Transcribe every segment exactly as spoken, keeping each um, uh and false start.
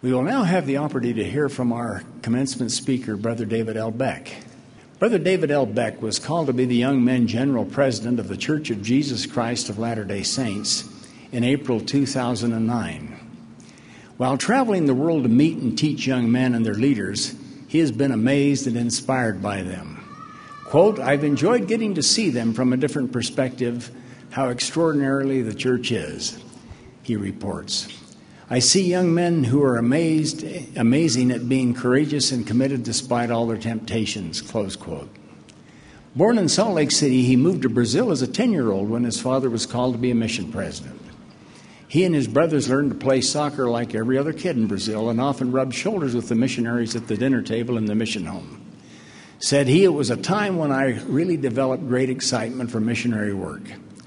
We will now have the opportunity to hear from our commencement speaker, Brother David L. Beck. Brother David L. Beck was called to be the Young Men General President of the Church of Jesus Christ of Latter-day Saints in April two thousand nine. While traveling the world to meet and teach young men and their leaders, he has been amazed and inspired by them. Quote, "I've enjoyed getting to see them from a different perspective, how extraordinarily the church is," he reports. "I see young men who are amazed, amazing at being courageous and committed despite all their temptations," close quote. Born in Salt Lake City, he moved to Brazil as a ten-year-old when his father was called to be a mission president. He and his brothers learned to play soccer like every other kid in Brazil and often rubbed shoulders with the missionaries at the dinner table in the mission home. Said he, "It was a time when I really developed great excitement for missionary work.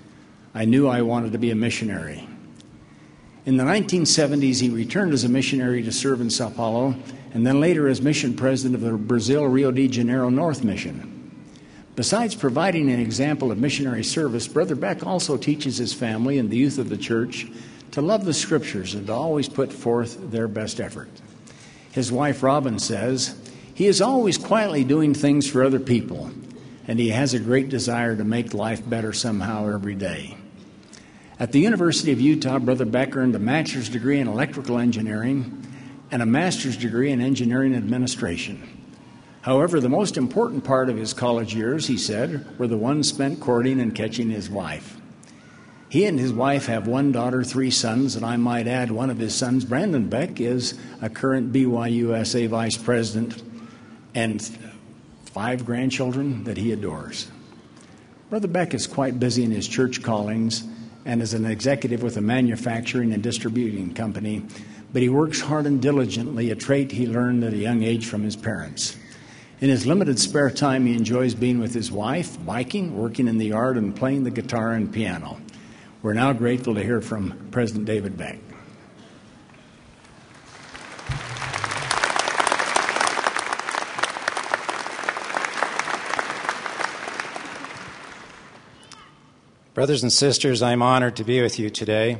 I knew I wanted to be a missionary." In the nineteen seventies, he returned as a missionary to serve in Sao Paulo, and then later as mission president of the Brazil Rio de Janeiro North Mission. Besides providing an example of missionary service, Brother Beck also teaches his family and the youth of the church to love the Scriptures and to always put forth their best effort. His wife, Robin, says, "He is always quietly doing things for other people, and he has a great desire to make life better somehow every day." At the University of Utah, Brother Beck earned a master's degree in electrical engineering and a master's degree in engineering administration. However, the most important part of his college years, he said, were the ones spent courting and catching his wife. He and his wife have one daughter, three sons, and I might add one of his sons, Brandon Beck, is a current B Y U S A vice president, and five grandchildren that he adores. Brother Beck is quite busy in his church callings and is an executive with a manufacturing and distributing company, but he works hard and diligently, a trait he learned at a young age from his parents. In his limited spare time, he enjoys being with his wife, biking, working in the yard, and playing the guitar and piano. We're now grateful to hear from President David Beck. Brothers and sisters, I'm honored to be with you today.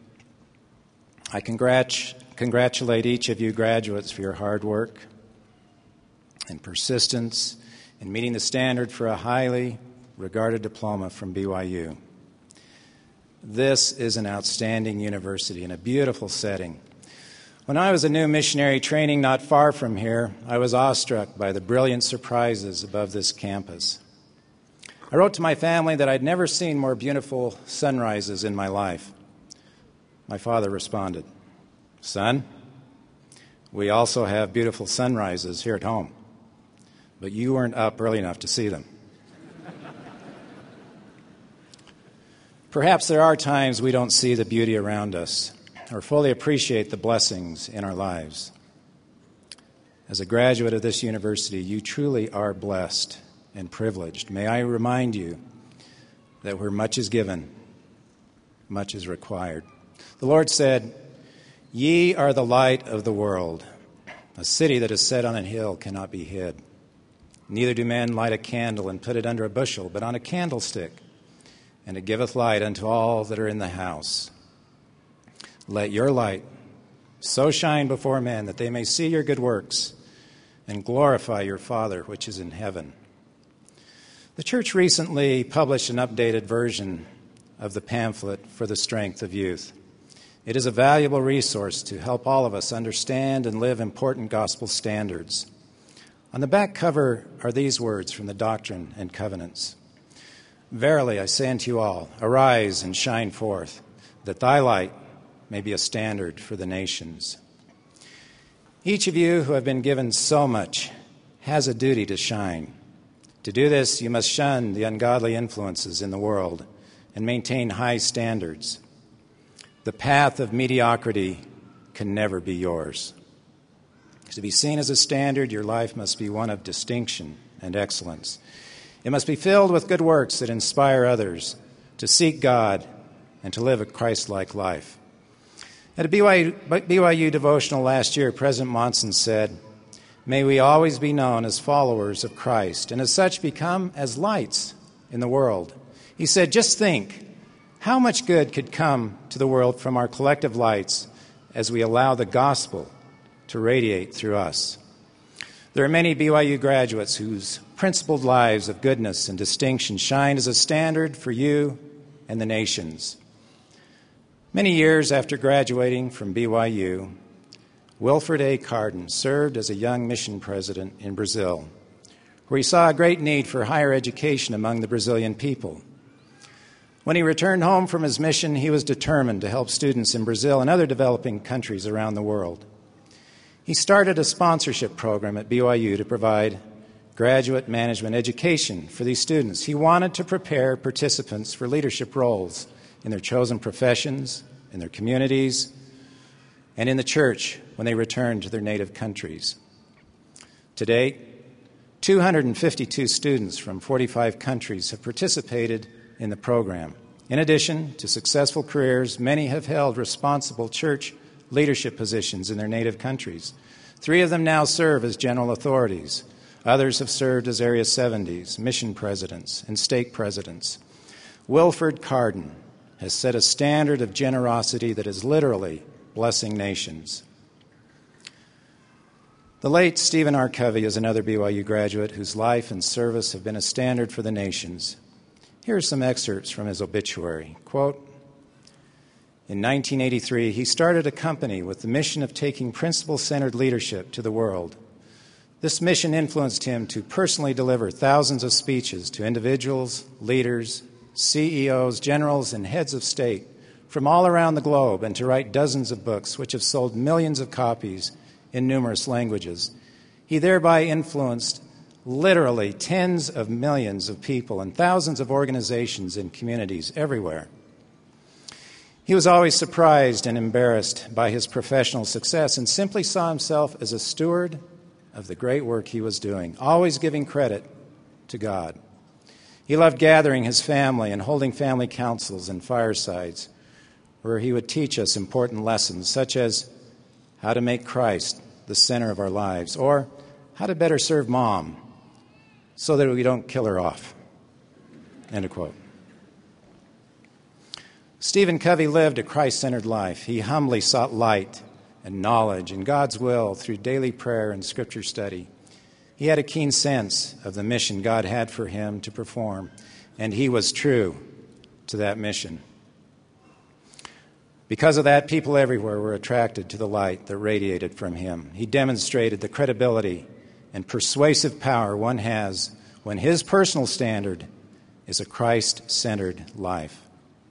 I congrat- congratulate each of you graduates for your hard work and persistence in meeting the standard for a highly regarded diploma from B Y U. This is an outstanding university in a beautiful setting. When I was a new missionary training not far from here, I was awestruck by the brilliant surprises above this campus. I wrote to my family that I'd never seen more beautiful sunrises in my life. My father responded, "Son, we also have beautiful sunrises here at home, but you weren't up early enough to see them." Perhaps there are times we don't see the beauty around us or fully appreciate the blessings in our lives. As a graduate of this university, you truly are blessed and privileged. May I remind you that where much is given, much is required. The Lord said, "Ye are the light of the world. A city that is set on a hill cannot be hid. Neither do men light a candle and put it under a bushel, but on a candlestick, and it giveth light unto all that are in the house. Let your light so shine before men that they may see your good works and glorify your Father which is in heaven." The church recently published an updated version of the pamphlet for the strength of youth. It is a valuable resource to help all of us understand and live important gospel standards. On the back cover are these words from the Doctrine and Covenants. "Verily I say unto you all, arise and shine forth, that thy light may be a standard for the nations." Each of you who have been given so much has a duty to shine. To do this, you must shun the ungodly influences in the world and maintain high standards. The path of mediocrity can never be yours. To be seen as a standard, your life must be one of distinction and excellence. It must be filled with good works that inspire others to seek God and to live a Christ-like life. At a B Y U devotional last year, President Monson said, "May we always be known as followers of Christ, and as such become as lights in the world." He said, "Just think how much good could come to the world from our collective lights as we allow the gospel to radiate through us. There are many B Y U graduates whose principled lives of goodness and distinction shine as a standard for you and the nations. Many years after graduating from B Y U, Wilford A. Carden served as a young mission president in Brazil, where he saw a great need for higher education among the Brazilian people. When he returned home from his mission, he was determined to help students in Brazil and other developing countries around the world. He started a sponsorship program at B Y U to provide graduate management education for these students. He wanted to prepare participants for leadership roles in their chosen professions, in their communities, and in the church when they returned to their native countries. To date, two hundred fifty-two students from forty-five countries have participated in the program. In addition to successful careers, many have held responsible church leadership positions in their native countries. Three of them now serve as general authorities. Others have served as Area seventies, mission presidents, and stake presidents. Wilford Carden has set a standard of generosity that is literally blessing nations. The late Stephen R. Covey is another B Y U graduate whose life and service have been a standard for the nations. Here are some excerpts from his obituary. Quote, in nineteen eighty-three, he started a company with the mission of taking principle-centered leadership to the world. This mission influenced him to personally deliver thousands of speeches to individuals, leaders, C E Os, generals, and heads of state from all around the globe, and to write dozens of books which have sold millions of copies in numerous languages. He thereby influenced literally tens of millions of people and thousands of organizations and communities everywhere. He was always surprised and embarrassed by his professional success and simply saw himself as a steward of the great work he was doing, always giving credit to God. He loved gathering his family and holding family councils and firesides where he would teach us important lessons such as how to make Christ the center of our lives, or how to better serve Mom so that we don't kill her off. End of quote. Stephen Covey lived a Christ-centered life. He humbly sought light and knowledge and God's will through daily prayer and scripture study. He had a keen sense of the mission God had for him to perform, and he was true to that mission. Because of that, people everywhere were attracted to the light that radiated from him. He demonstrated the credibility and persuasive power one has when his personal standard is a Christ-centered life.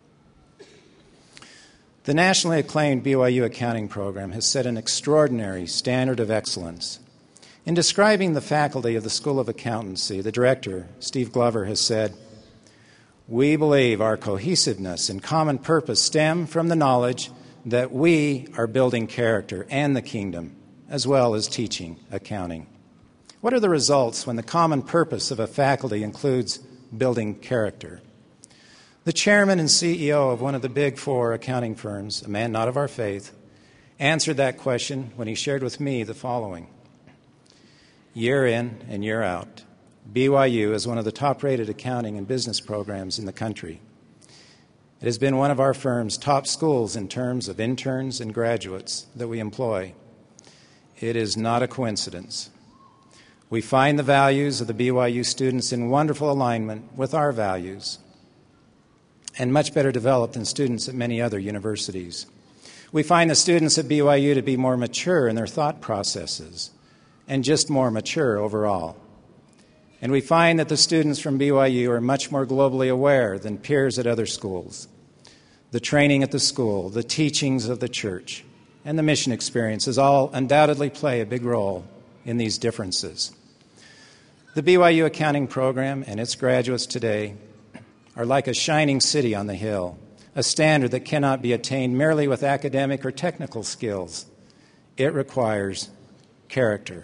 The nationally acclaimed B Y U accounting program has set an extraordinary standard of excellence. In describing the faculty of the School of Accountancy, the director, Steve Glover, has said, "We believe our cohesiveness and common purpose stem from the knowledge that we are building character and the kingdom, as well as teaching accounting." What are the results when the common purpose of a faculty includes building character? The chairman and C E O of one of the big four accounting firms, a man not of our faith, answered that question when he shared with me the following. Year in and year out, B Y U is one of the top-rated accounting and business programs in the country. It has been one of our firm's top schools in terms of interns and graduates that we employ. It is not a coincidence. We find the values of the B Y U students in wonderful alignment with our values, and much better developed than students at many other universities. We find the students at B Y U to be more mature in their thought processes and just more mature overall. And we find that the students from B Y U are much more globally aware than peers at other schools. The training at the school, the teachings of the church, and the mission experiences all undoubtedly play a big role in these differences. The B Y U accounting program and its graduates today are like a shining city on the hill, a standard that cannot be attained merely with academic or technical skills. It requires character.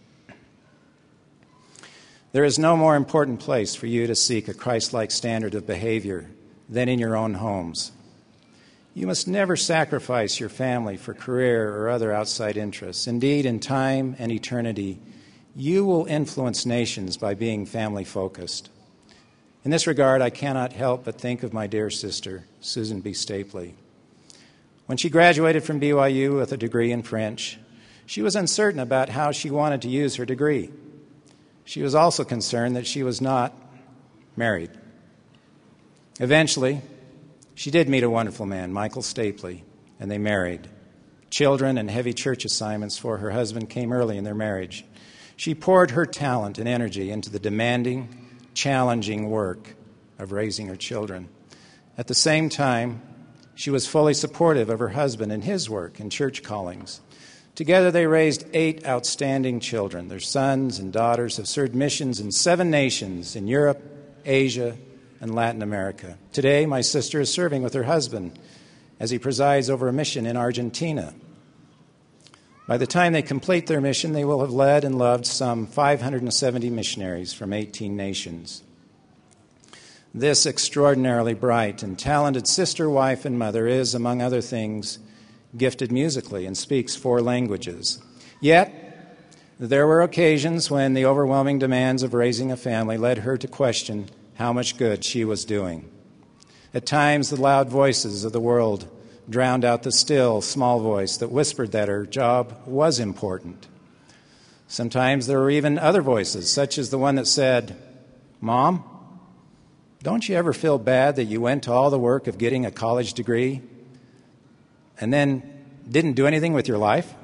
There is no more important place for you to seek a Christ-like standard of behavior than in your own homes. You must never sacrifice your family for career or other outside interests. Indeed, in time and eternity, you will influence nations by being family-focused. In this regard, I cannot help but think of my dear sister, Susan B. Stapley. When she graduated from B Y U with a degree in French, She was uncertain about how she wanted to use her degree. She was also concerned that she was not married. Eventually, she did meet a wonderful man, Michael Stapley, and they married. Children and heavy church assignments for her husband came early in their marriage. She poured her talent and energy into the demanding, challenging work of raising her children. At the same time, she was fully supportive of her husband in his work and church callings. Together, they raised eight outstanding children. Their sons and daughters have served missions in seven nations in Europe, Asia, and Latin America. Today, my sister is serving with her husband as he presides over a mission in Argentina. By the time they complete their mission, they will have led and loved some five hundred seventy missionaries from eighteen nations. This extraordinarily bright and talented sister, wife, and mother is, among other things, gifted musically and speaks four languages. Yet, there were occasions when the overwhelming demands of raising a family led her to question how much good she was doing. At times, the loud voices of the world drowned out the still, small voice that whispered that her job was important. Sometimes there were even other voices, such as the one that said, "Mom, don't you ever feel bad that you went to all the work of getting a college degree and then didn't do anything with your life?"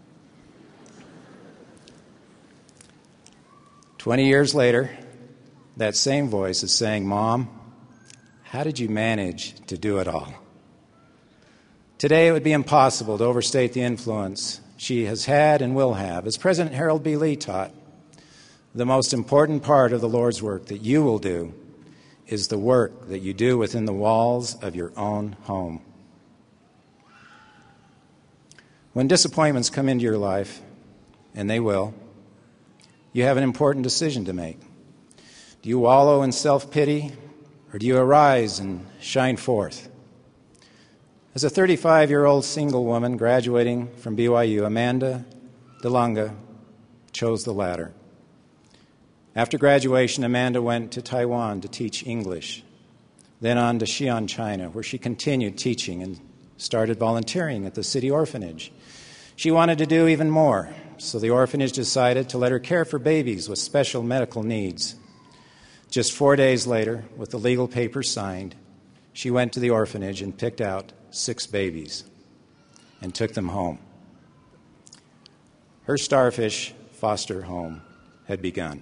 Twenty years later, that same voice is saying, "Mom, how did you manage to do it all?" Today, it would be impossible to overstate the influence she has had and will have. As President Harold B. Lee taught, the most important part of the Lord's work that you will do is the work that you do within the walls of your own home. When disappointments come into your life, and they will, you have an important decision to make. Do you wallow in self-pity, or do you arise and shine forth? As a thirty-five-year-old single woman graduating from B Y U, Amanda DeLonga chose the latter. After graduation, Amanda went to Taiwan to teach English, then on to Xi'an, China, where she continued teaching and started volunteering at the city orphanage. She wanted to do even more, so the orphanage decided to let her care for babies with special medical needs. Just four days later, with the legal papers signed, she went to the orphanage and picked out six babies and took them home. Her Starfish foster home had begun.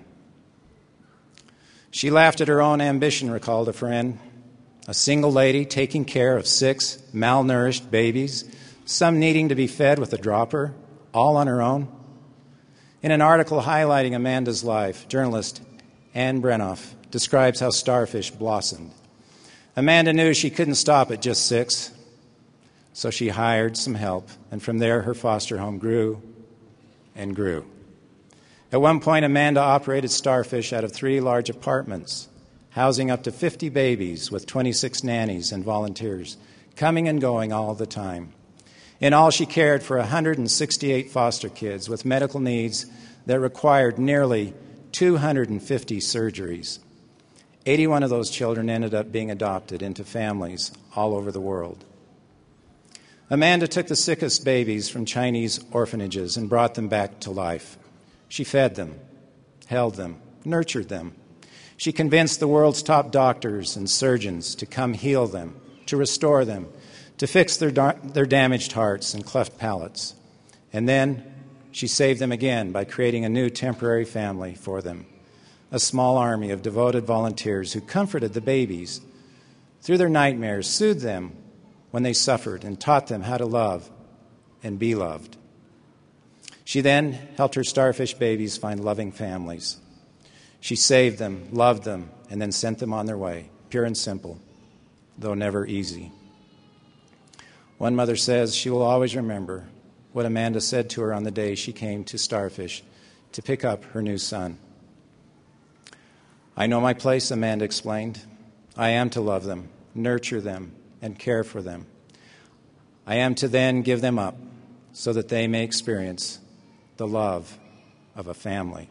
She laughed at her own ambition, recalled a friend, a single lady taking care of six malnourished babies, some needing to be fed with a dropper, all on her own. In an article highlighting Amanda's life, journalist Anne Brenoff describes how Starfish blossomed. Amanda knew she couldn't stop at just six, so she hired some help, and from there her foster home grew and grew. At one point, Amanda operated Starfish out of three large apartments, housing up to fifty babies with twenty-six nannies and volunteers, coming and going all the time. In all, she cared for one hundred sixty-eight foster kids with medical needs that required nearly two hundred fifty surgeries. eighty-one of those children ended up being adopted into families all over the world. Amanda took the sickest babies from Chinese orphanages and brought them back to life. She fed them, held them, nurtured them. She convinced the world's top doctors and surgeons to come heal them, to restore them, to fix their, da- their damaged hearts and cleft palates. And then she saved them again by creating a new temporary family for them, a small army of devoted volunteers who comforted the babies through their nightmares, soothed them when they suffered, and taught them how to love and be loved. She then helped her Starfish babies find loving families. She saved them, loved them, and then sent them on their way, pure and simple, though never easy. One mother says she will always remember what Amanda said to her on the day she came to Starfish to pick up her new son. "I know my place," Amanda explained. "I am to love them, nurture them, and care for them. I am to then give them up so that they may experience the love of a family."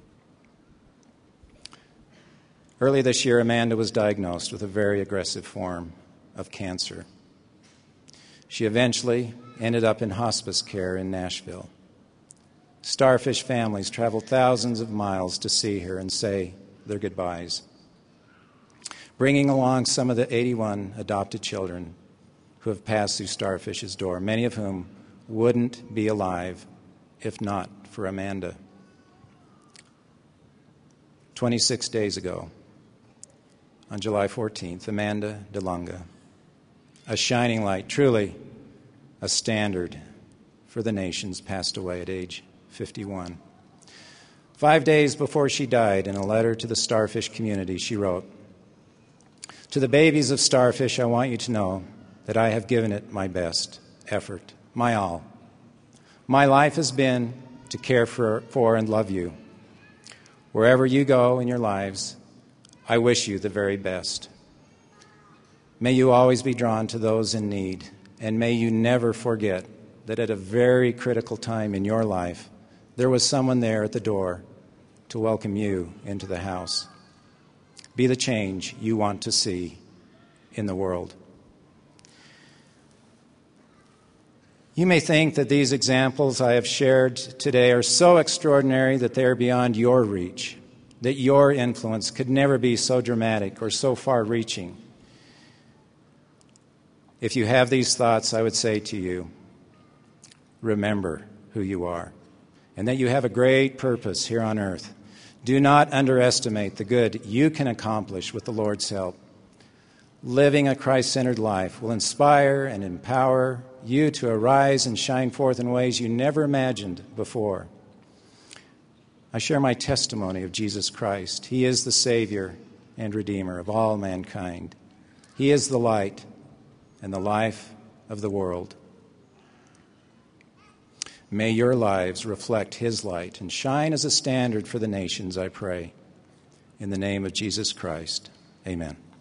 Early this year, Amanda was diagnosed with a very aggressive form of cancer. She eventually ended up in hospice care in Nashville. Starfish families travel thousands of miles to see her and say their goodbyes, bringing along some of the eighty-one adopted children who have passed through Starfish's door, many of whom wouldn't be alive if not for Amanda. twenty-six days ago, on July fourteenth, Amanda DeLonga, a shining light, truly a standard for the nations, passed away at age fifty-one. Five days before she died, in a letter to the Starfish community, she wrote, "To the babies of Starfish, I want you to know that I have given it my best effort, my all. My life has been to care for, for and love you. Wherever you go in your lives, I wish you the very best. May you always be drawn to those in need, and may you never forget that at a very critical time in your life, there was someone there at the door to welcome you into the house. Be the change you want to see in the world." You may think that these examples I have shared today are so extraordinary that they are beyond your reach, that your influence could never be so dramatic or so far-reaching. If you have these thoughts, I would say to you, remember who you are and that you have a great purpose here on earth. Do not underestimate the good you can accomplish with the Lord's help. Living a Christ-centered life will inspire and empower you to arise and shine forth in ways you never imagined before. I share my testimony of Jesus Christ. He is the Savior and Redeemer of all mankind. He is the light and the life of the world. May your lives reflect His light and shine as a standard for the nations, I pray. In the name of Jesus Christ, amen.